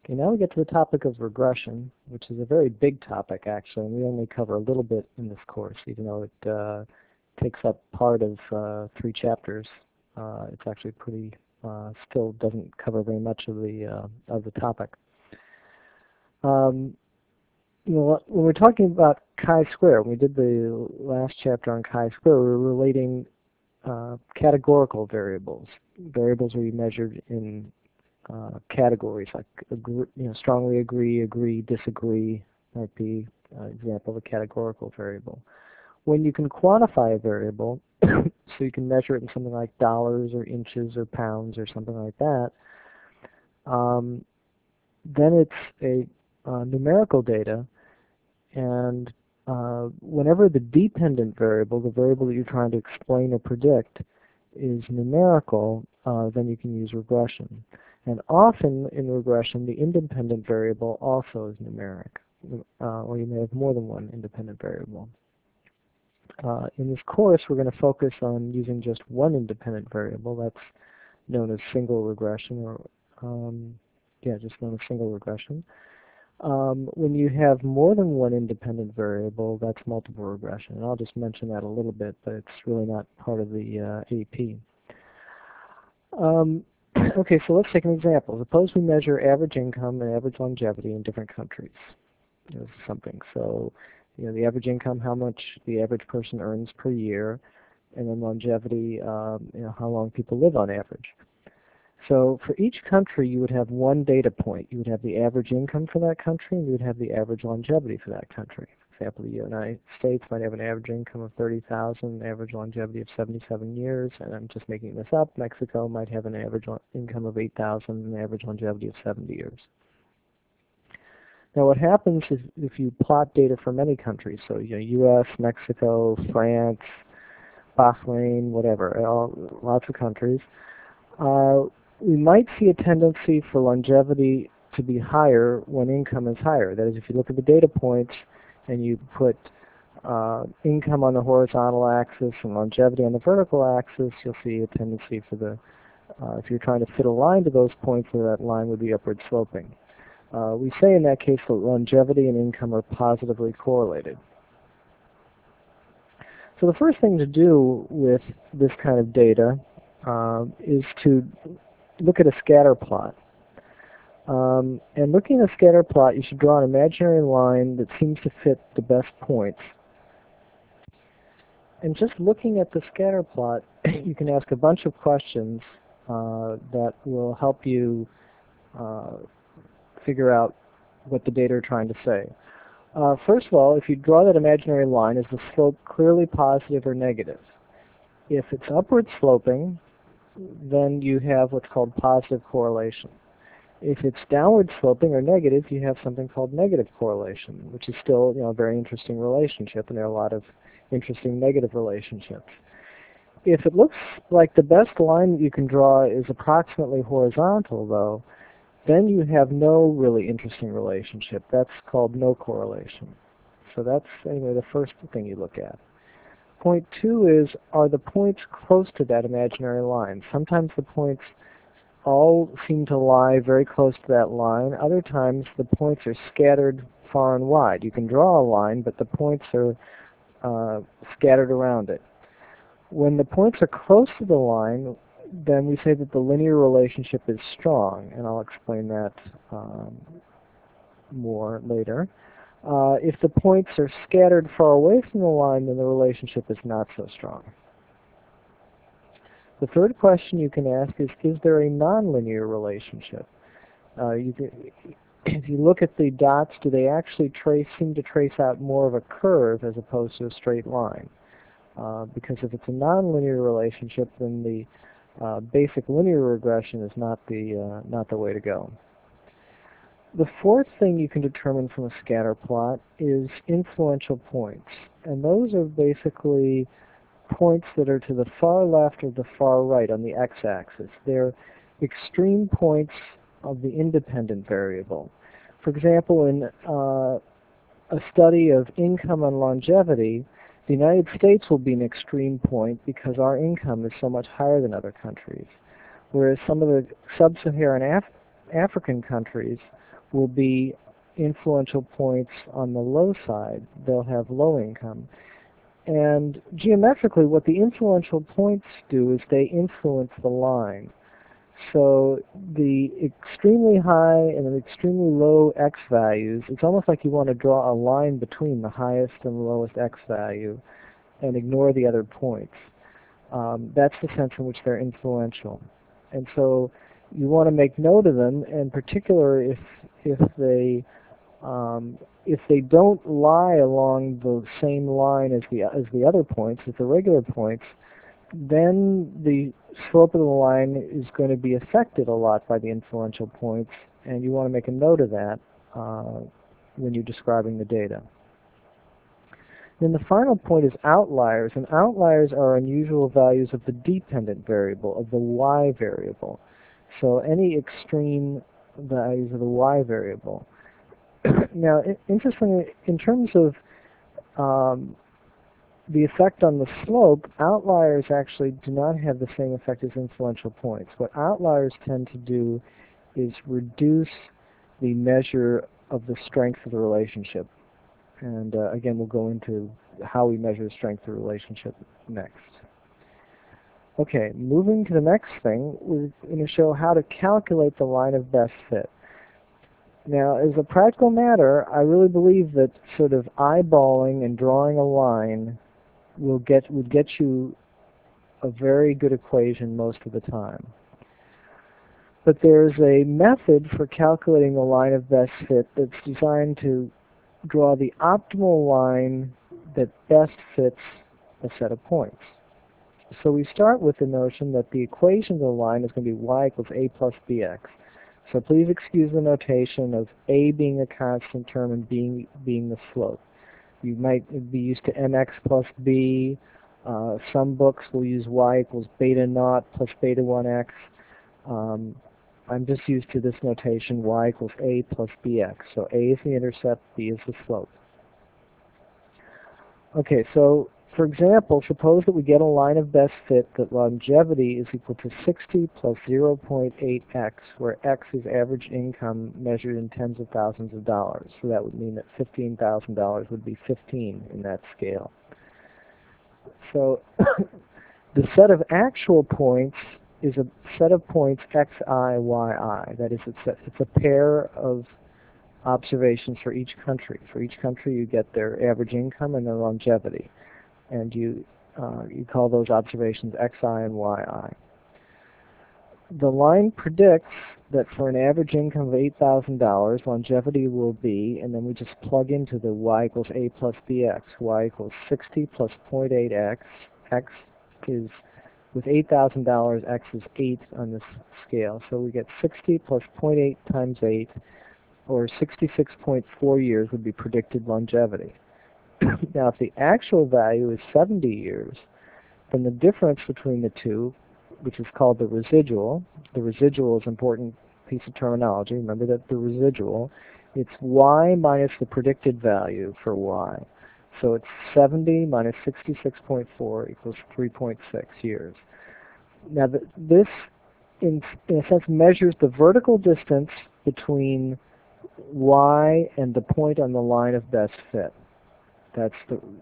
Okay, now we get to the topic of regression, which is a very big topic actually, and we only cover a little bit in this course, even though it takes up part of 3 chapters. It's actually pretty, still doesn't cover very much of the topic. When we're talking about chi-square, when we did the last chapter on chi-square, we were relating categorical variables, variables where you measured in categories like strongly agree, disagree might be an example of a categorical variable. When you can quantify a variable, so you can measure it in something like dollars or inches or pounds or something like that, then it's a numerical data, and whenever the dependent variable, the variable that you're trying to explain or predict, is numerical, then you can use regression. And often in regression, the independent variable also is numeric, or you may have more than one independent variable. In this course, we're going to focus on using just one independent variable. That's known as single regression, or just known as single regression. When you have more than one independent variable, that's multiple regression. And I'll just mention that a little bit, but it's really not part of the AP. Okay, so let's take an example. Suppose we measure average income and average longevity in different countries. Something. So, the average income, how much the average person earns per year, and then longevity, how long people live on average. So for each country, you would have one data point. You would have the average income for that country, and you would have the average longevity for that country. For example, the United States might have an average income of $30,000, an average longevity of 77 years, and I'm just making this up. Mexico might have an average income of $8,000, an average longevity of 70 years. Now what happens is if you plot data for many countries, so U.S., Mexico, France, Bahrain, whatever, lots of countries, we might see a tendency for longevity to be higher when income is higher. That is, if you look at the data points and you put income on the horizontal axis and longevity on the vertical axis, you'll see a tendency for the, if you're trying to fit a line to those points, that line would be upward sloping. We say in that case that longevity and income are positively correlated. So the first thing to do with this kind of data is to look at a scatter plot. And looking at a scatter plot, you should draw an imaginary line that seems to fit the best points. And just looking at the scatter plot, you can ask a bunch of questions that will help you figure out what the data are trying to say. First of all, if you draw that imaginary line, is the slope clearly positive or negative? If it's upward sloping, then you have what's called positive correlation. If it's downward sloping or negative, you have something called negative correlation, which is still a very interesting relationship, and there are a lot of interesting negative relationships. If it looks like the best line that you can draw is approximately horizontal, though, then you have no really interesting relationship. That's called no correlation. So that's anyway the first thing you look at. Point 2 is, are the points close to that imaginary line? Sometimes the points all seem to lie very close to that line. Other times the points are scattered far and wide. You can draw a line, but the points are scattered around it. When the points are close to the line, then we say that the linear relationship is strong, and I'll explain that more later. If the points are scattered far away from the line, then the relationship is not so strong. The third question you can ask is there a nonlinear relationship? If you look at the dots, do they actually seem to trace out more of a curve as opposed to a straight line? Because if it's a nonlinear relationship, then the basic linear regression is not the way to go. The fourth thing you can determine from a scatter plot is influential points, and those are basically points that are to the far left or the far right on the x-axis. They're extreme points of the independent variable. For example, in a study of income and longevity, the United States will be an extreme point because our income is so much higher than other countries, whereas some of the sub-Saharan African countries will be influential points on the low side. They'll have low income. And geometrically, what the influential points do is they influence the line. So the extremely high and the extremely low x values, it's almost like you want to draw a line between the highest and lowest x value and ignore the other points. That's the sense in which they're influential. And so you want to make note of them, in particular if they don't lie along the same line as the other points, as the regular points, then the slope of the line is going to be affected a lot by the influential points, and you want to make a note of that when you're describing the data. Then the final point is outliers, and outliers are unusual values of the dependent variable, of the y variable. So any extreme values of the y variable. Now, interestingly, in terms of the effect on the slope, outliers actually do not have the same effect as influential points. What outliers tend to do is reduce the measure of the strength of the relationship. And again, we'll go into how we measure the strength of the relationship next. Okay, moving to the next thing, we're going to show how to calculate the line of best fit. Now, as a practical matter, I really believe that sort of eyeballing and drawing a line would get you a very good equation most of the time. But there's a method for calculating the line of best fit that's designed to draw the optimal line that best fits a set of points. So we start with the notion that the equation of the line is going to be y equals a plus bx. So please excuse the notation of a being a constant term and being the slope. You might be used to mx plus b. Some books will use y equals beta naught plus beta 1x. I'm just used to this notation, y equals a plus bx. So a is the intercept, b is the slope. Okay, so for example, suppose that we get a line of best fit that longevity is equal to 60 plus 0.8x, where x is average income measured in tens of thousands of dollars. So that would mean that $15,000 would be 15 in that scale. So the set of actual points is a set of points xi, yi. That is, it's a pair of observations for each country. For each country, you get their average income and their longevity. And you call those observations xi and yi. The line predicts that for an average income of $8,000, longevity will be, and then we just plug into the y equals a plus bx. Y equals 60 plus 0.8x. X is, with $8,000, x is 8 on this scale. So we get 60 plus 0.8 times 8, or 66.4 years would be predicted longevity. Now, if the actual value is 70 years, then the difference between the two, which is called the residual is an important piece of terminology. Remember that the residual, it's y minus the predicted value for y. So it's 70 minus 66.4 equals 3.6 years. Now, this, in a sense, measures the vertical distance between y and the point on the line of best fit. That's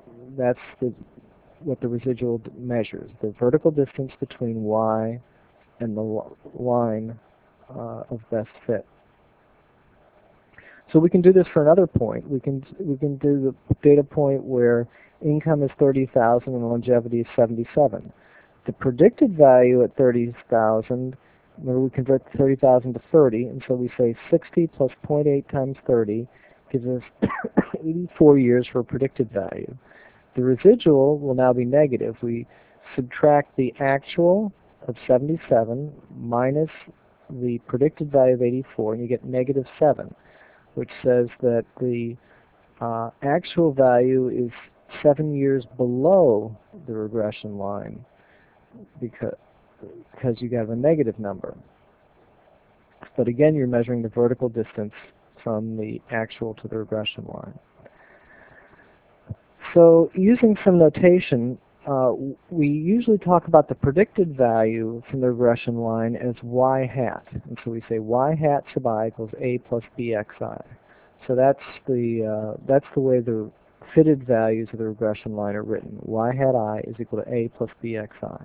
what the residual measures, the vertical distance between y and the line of best fit. So we can do this for another point. We can do the data point where income is 30,000 and longevity is 77. The predicted value at 30,000, remember we convert 30,000 to 30, and so we say 60 plus 0.8 times 30 gives us 84 years for a predicted value. The residual will now be negative. We subtract the actual of 77 minus the predicted value of 84, and you get negative 7, which says that the actual value is 7 years below the regression line because you have a negative number. But again, you're measuring the vertical distance from the actual to the regression line. So using some notation, we usually talk about the predicted value from the regression line as y hat. And so we say y hat sub I equals a plus bxi. So that's the way the fitted values of the regression line are written. Y hat I is equal to a plus bxi.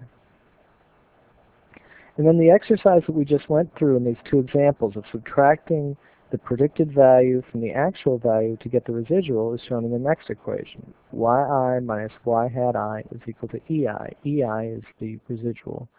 And then the exercise that we just went through in these two examples of subtracting the predicted value from the actual value to get the residual is shown in the next equation. yi minus y hat I is equal to ei. Ei is the residual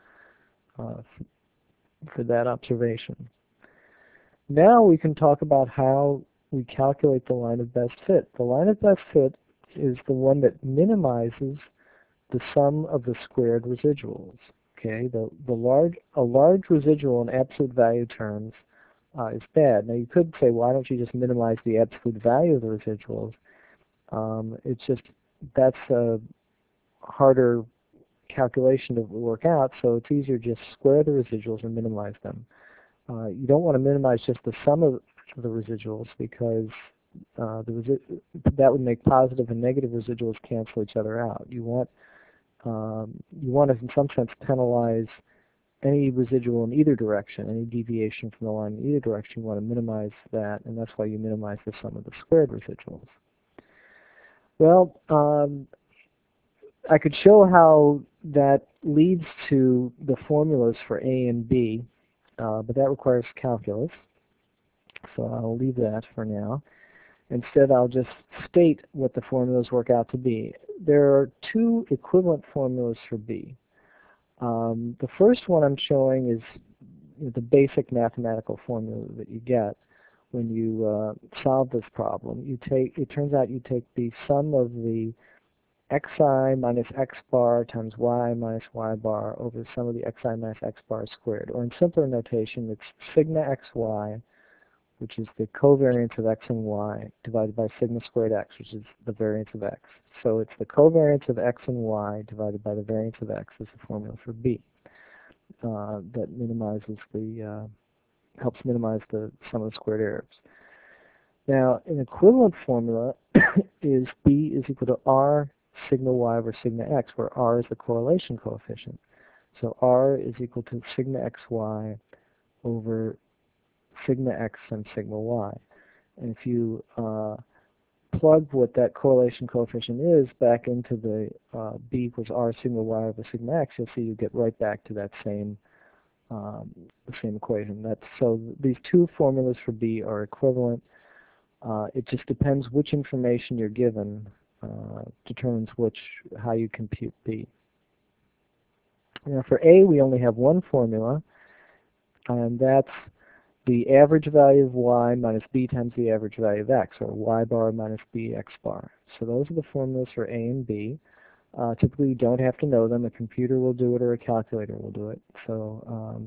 for that observation. Now we can talk about how we calculate the line of best fit. The line of best fit is the one that minimizes the sum of the squared residuals. Okay, a large residual in absolute value terms is bad. Now you could say, why don't you just minimize the absolute value of the residuals? It's just that's a harder calculation to work out, so it's easier to just square the residuals and minimize them. You don't want to minimize just the sum of the residuals because that would make positive and negative residuals cancel each other out. You want to, in some sense, penalize any residual in either direction, any deviation from the line in either direction. You want to minimize that, and that's why you minimize the sum of the squared residuals. Well, I could show how that leads to the formulas for A and B, but that requires calculus, so I'll leave that for now. Instead, I'll just state what the formulas work out to be. There are two equivalent formulas for B. The first one I'm showing is the basic mathematical formula that you get when you solve this problem. It turns out you take the sum of the xi minus x bar times y minus y bar over the sum of the xi minus x bar squared. Or in simpler notation, it's sigma xy, which is the covariance of x and y, divided by sigma squared x, which is the variance of x. So it's the covariance of x and y divided by the variance of x is the formula for B. That minimizes helps minimize the sum of the squared errors. Now, an equivalent formula is B is equal to R sigma y over sigma x, where R is the correlation coefficient. So R is equal to sigma xy over sigma x and sigma y. And if you plug what that correlation coefficient is back into the B equals R sigma y over sigma x, you'll see you get right back to that same equation. So these two formulas for B are equivalent. It just depends which information you're given determines how you compute B. Now for A, we only have one formula, and that's the average value of y minus b times the average value of x, or y bar minus b x bar. So those are the formulas for A and B. Typically, you don't have to know them. A computer will do it, or a calculator will do it. So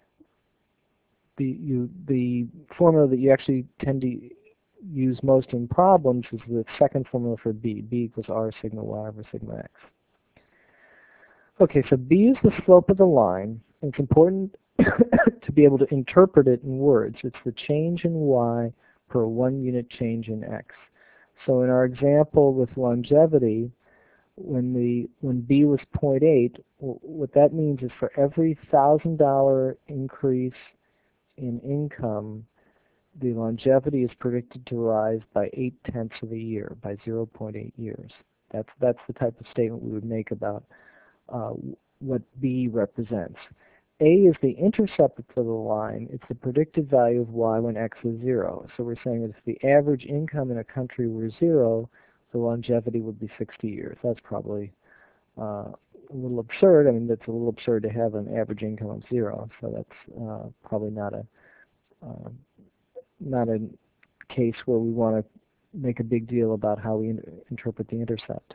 the formula that you actually tend to use most in problems is the second formula for B. B equals R sigma y over sigma x. Okay, so B is the slope of the line. It's important to be able to interpret it in words. It's the change in y per 1 unit change in x. So in our example with longevity, when B was 0.8, what that means is for every $1,000 increase in income, the longevity is predicted to rise by 0.8 of a year, by 0.8 years. That's the type of statement we would make about what B represents. A is the intercept for the line. It's the predicted value of y when x is 0. So we're saying that if the average income in a country were 0, the longevity would be 60 years. That's probably a little absurd. I mean, it's a little absurd to have an average income of 0. So that's probably not a case where we want to make a big deal about how we interpret the intercept.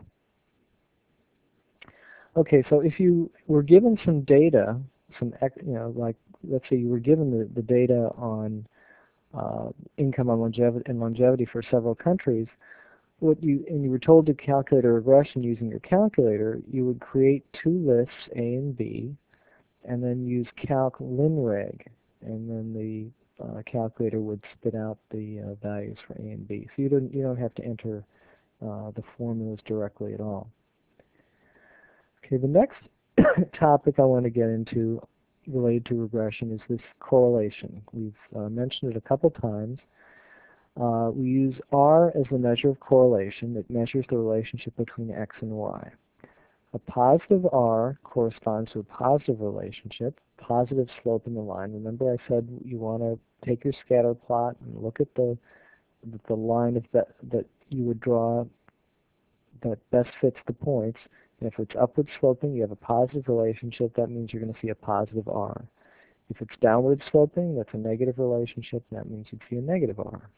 Okay, so if you were given some data, like let's say you were given the data on income and longevity for several countries, and you were told to calculate a regression using your calculator, you would create two lists, A and B, and then use calc linreg, and then the calculator would spit out the values for A and B. So you don't have to enter the formulas directly at all. Okay, the next topic I want to get into related to regression is this correlation. We've mentioned it a couple times. We use R as the measure of correlation. It measures the relationship between X and Y. A positive R corresponds to a positive relationship, positive slope in the line. Remember I said you want to take your scatter plot and look at the line of that you would draw that best fits the points. And if it's upward sloping, you have a positive relationship. That means you're going to see a positive R. If it's downward sloping, that's a negative relationship, and that means you'd see a negative R.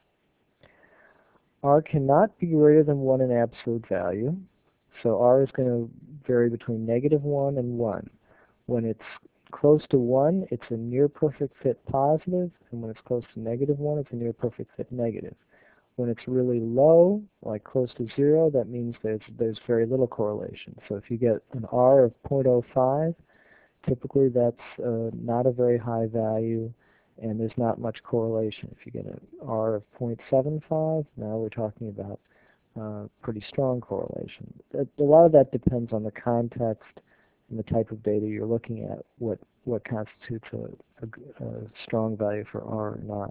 R cannot be greater than 1 in absolute value. So R is going to vary between -1 and 1. When it's close to 1, it's a near perfect fit positive, and when it's close to -1, it's a near perfect fit negative. When it's really low, like close to 0, that means there's very little correlation. So if you get an R of 0.05, typically that's not a very high value, and there's not much correlation. If you get an R of 0.75, now we're talking about pretty strong correlation. A lot of that depends on the context and the type of data you're looking at, what constitutes a strong value for R or not.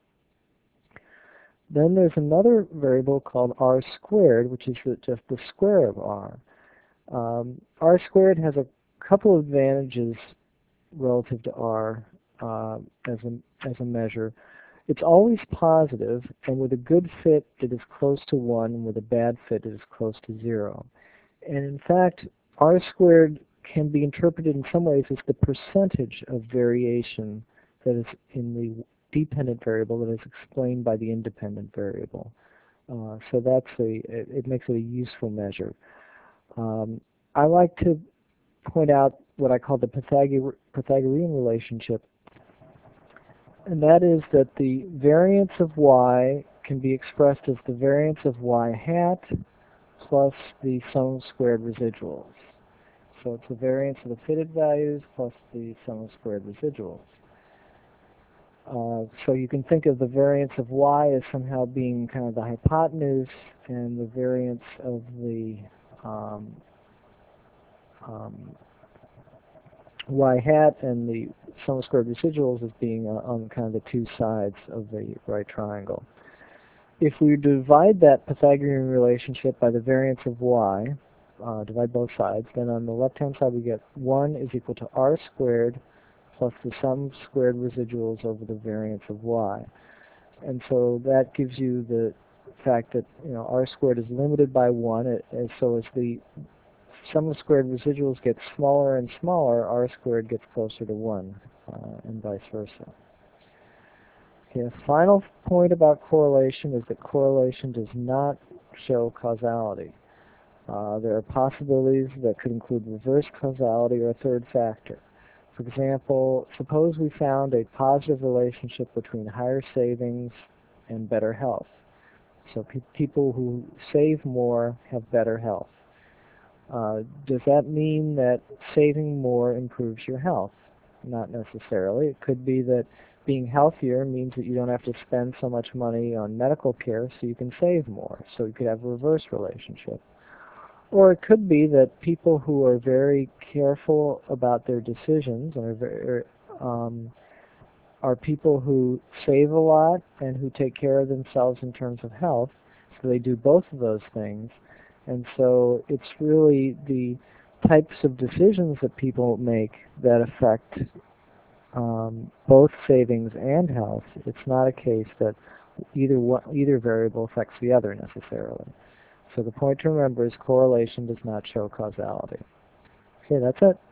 Then there's another variable called R squared, which is just the square of R. R squared has a couple of advantages relative to R as a measure. It's always positive, and with a good fit, it is close to 1, and with a bad fit, it is close to 0. And in fact, R squared can be interpreted in some ways as the percentage of variation that is in the dependent variable that is explained by the independent variable. So it makes it a useful measure. I like to point out what I call the Pythagorean relationship, and that is that the variance of y can be expressed as the variance of y hat plus the sum of squared residuals. So it's the variance of the fitted values plus the sum of squared residuals. So you can think of the variance of y as somehow being kind of the hypotenuse, and the variance of the y hat and the sum of squared residuals as being on kind of the two sides of the right triangle. If we divide that Pythagorean relationship by the variance of y, divide both sides, then on the left-hand side we get 1 is equal to R squared plus the sum of squared residuals over the variance of y. And so that gives you the fact that R squared is limited by 1, and so as the sum of squared residuals gets smaller and smaller, R squared gets closer to 1, and vice versa. Okay, a final point about correlation is that correlation does not show causality. There are possibilities that could include reverse causality or a third factor. For example, suppose we found a positive relationship between higher savings and better health. So people who save more have better health. Does that mean that saving more improves your health? Not necessarily. It could be that being healthier means that you don't have to spend so much money on medical care, so you can save more. So you could have a reverse relationship. Or it could be that people who are very careful about their decisions are people who save a lot and who take care of themselves in terms of health. So they do both of those things. And so it's really the types of decisions that people make that affect both savings and health. It's not a case that either variable affects the other necessarily. So the point to remember is correlation does not show causality. Okay, that's it.